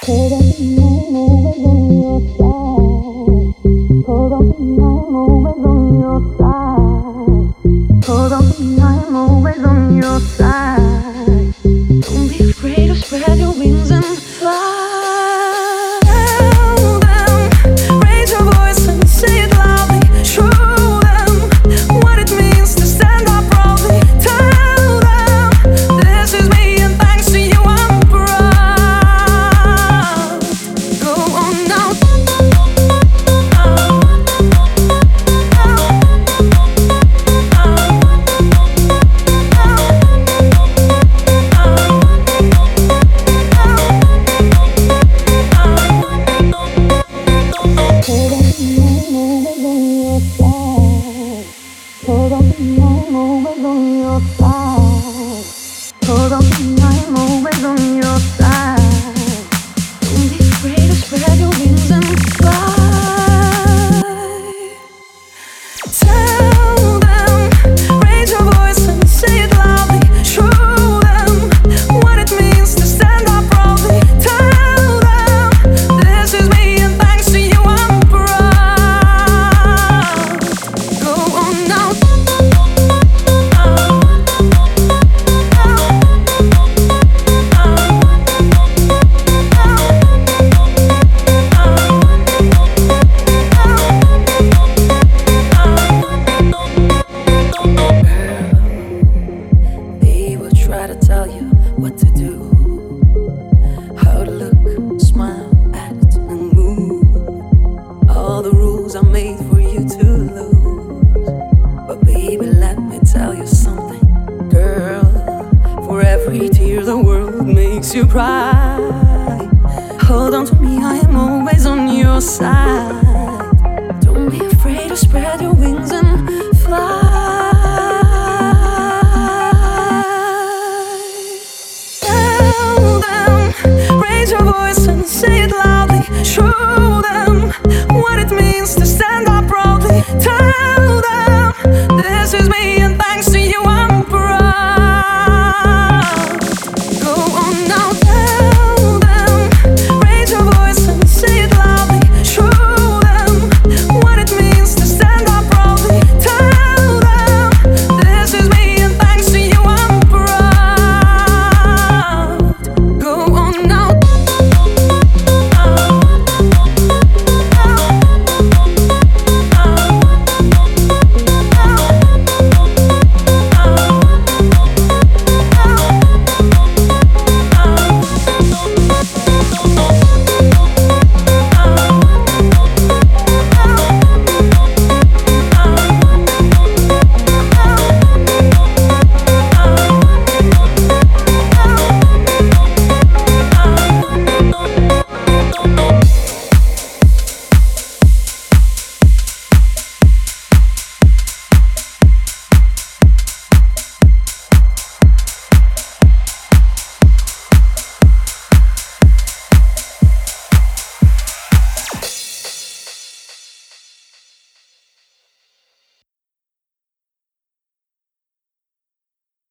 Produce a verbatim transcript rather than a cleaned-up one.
Hold on to me, I'm always on your side. Hold on to me, I'm always on your side. Hold on to me, I'm always on your side. Don't be afraid to spread your wings and fly. Tell them, raise your voice and say it loudly. Show them what it means to stand up proudly. Tell them this is me and thanks to you I'm proud. Go on now. Hold on to me, I'm always on your side. Hold on to me, I'm always on your side. Don't be afraid to spread your wings and fly. Tell them, raise your voice and say it loudly. Show them what it means to stand up proudly. Tell them this is me and thanks to you I'm proud. Go on now. They will try to tell you what to do, how to look, smile, act, and move. All the rules are made for you to lose. But baby, let me tell you something, girl. For every tear the world makes you cry, hold on to me, I am always on your side. Don't be afraid to spread your wings and fly. Tell them, raise your voice and say it loudly. Show them what it means to stand up proudly. Tell them this is me and thanks to you I'm proud. Go on now. Tell them, raise your voice and say it loudly. Show them what it means to stand up proudly. Tell them this is me and thanks to you I'm proud. Go on now.